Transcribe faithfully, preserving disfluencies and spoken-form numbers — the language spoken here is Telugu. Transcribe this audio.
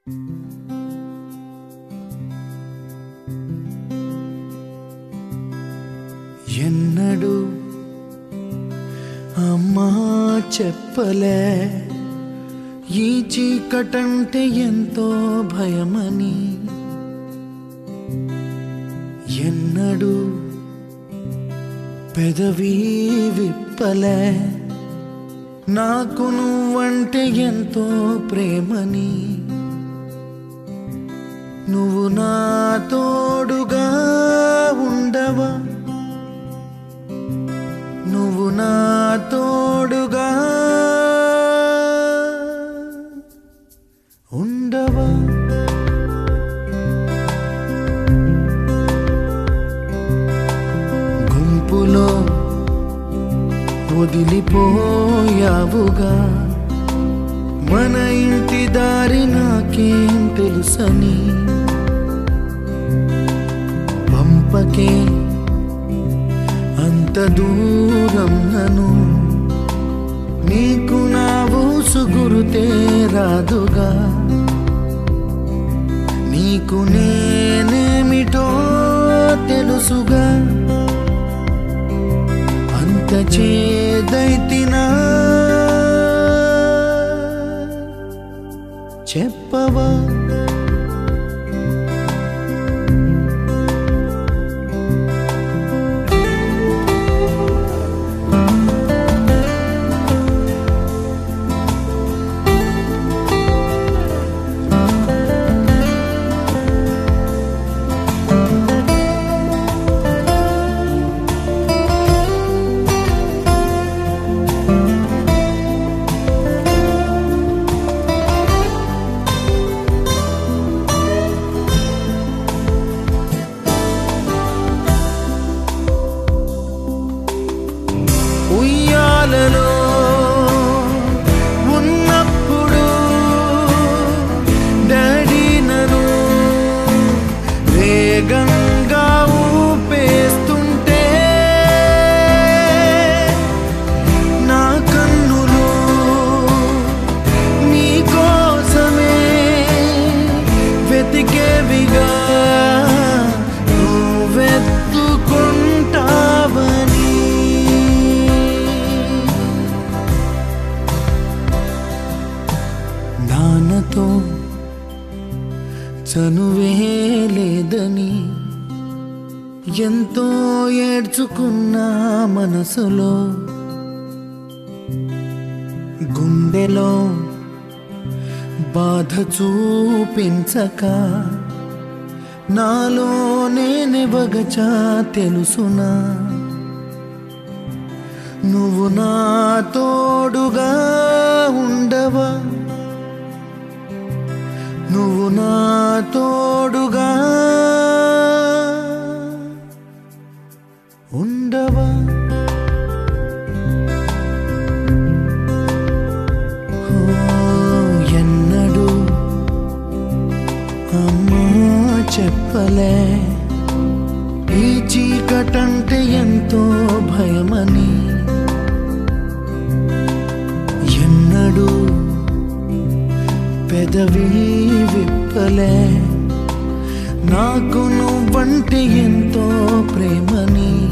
ఎన్నడు అమ్మా చెప్పలే ఈ చీకటంటే ఎంతో భయమని. ఎన్నడు పెదవి విప్పలే నాకు నువ్వంటే ఎంతో ప్రేమని. నువ్వు నా తోడుగా ఉండవా, నువ్వు నా తోడుగా ఉండవా. గుంపులో వదిలిపోయావుగా, మన ఇంటి దారి నాకేం తెలుసని. పంపకే అంత దూరం నను, నీకు నా ఊసు గురుతే రాదుగా. నీకు నేనేమిటో తెలుసుగా, అంత చేదైతినా చెప్పవా. ఉయ్యాలలో ఉన్నప్పుడు డాడీ నన్ను వేగంగా ఊపేస్తుంటే, నా కన్నులు నీ కోసమే వెతికేవిగా, నువ్వెత్తుకుంటావని. నాన్నతో చనువే లేదని ఎంతో ఏడ్చుకున్న మనసులో, గుండెలో బాధ చూపించక నాలో నేనే బగచా తెలుసునా. నువ్వు నా తోడుగా ఉండవా, నువ్వు నా తోడుగా ఉండవా. ఎన్నడు అమ్మా చెప్పలే ఈ చీకటంటే ఎంతో భయమని. ఎన్నడు పెదవి విప్పలే నాకు నువ్వంటే ఎంతో ప్రేమని.